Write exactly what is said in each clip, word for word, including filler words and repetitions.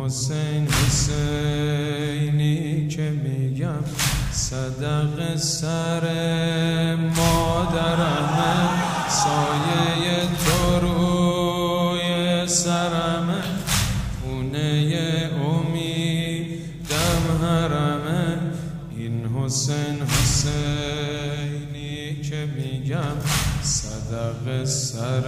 حسین حسینی که میگم صدق سر مادرمه، سایه تو روی سرمه، خونه امیدم حرمه. این حسین حسینی که میگم صدق سر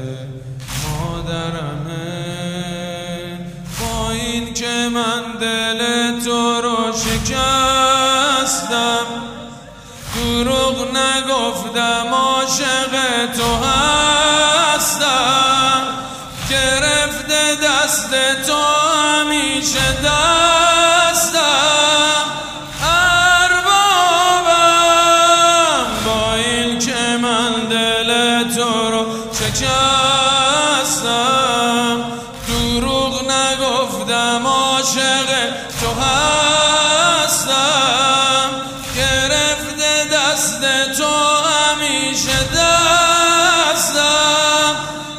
مادرمه. با این که من دل تو رو شکستم، دروغ نگفتم عاشق تو هستم، گرفته دست تو همیشه دستم اربابم. با این که من دل تو رو شکستم، دروغ نگفتم عاشق تو هستم، گرفته دست تو همیشه دستم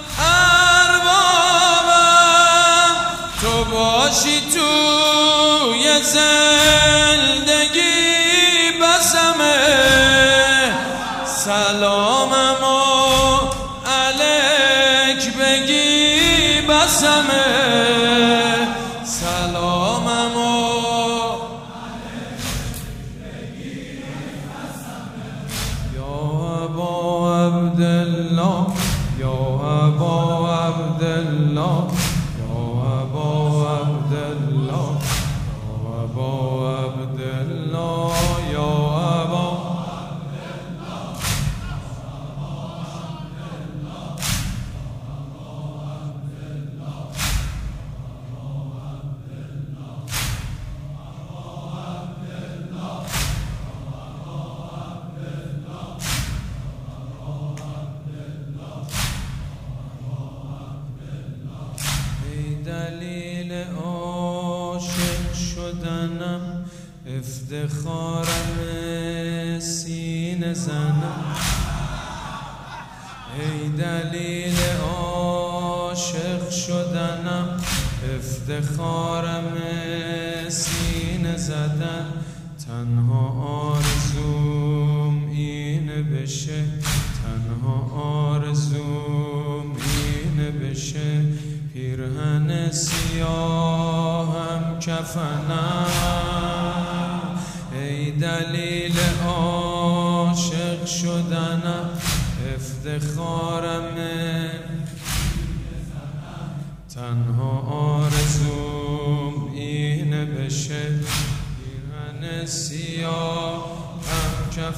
اربابم. تو باشی توی زندگی بسمه، سلامم و علیک بگی بسمه، سلامم و علیک بگی بسمه. یا ابا عبدالله، یا ابا عبدالله، یا ابا عبدالله، یا ابا عبدالله، یا ابا دلیل عاشق شدنم، افتخارم سینه زنم. ای دلیل عاشق شدنم، افتخارم سینه زدن. تنها آرزوم اینه بشه، تنها آرزوم اینه بشه، پیرهن سیاهم کفنم. ای دلیل عاشق شدنم، افتخارم تنها آرزوم اینه بشه، پیرهن سیاهم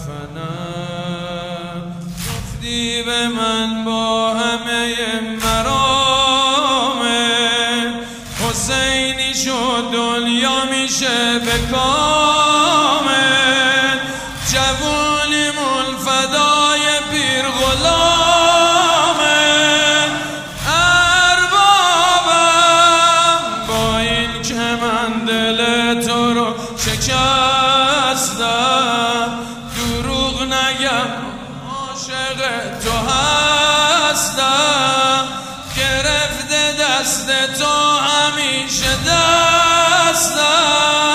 کفنم. گفتی به من با همه مرام، حسینی شد دنیا میشه به کامل، جوونیمون فدای پیر غلامه اربابم. با این که من دل تو رو شکستم، دروغ نگم عاشق تو هستم، گرفته دست تو همیشه دستم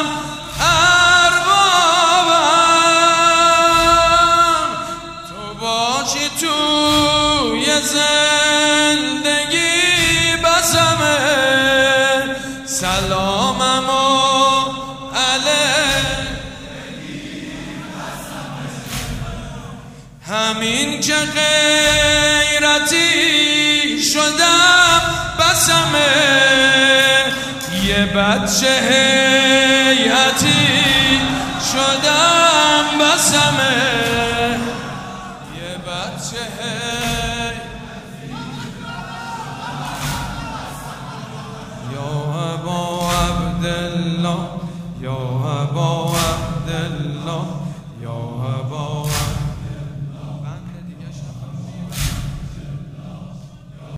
اربابم. تو باشی توی زندگی بسمه، سلامم و علیک همین که غیرتی شدم بسمه، یه بچه هیئتی شدم بسمه، یه بچه هیئتی. یا ابا عبدالله، یا ابا عبدالله، یا ابا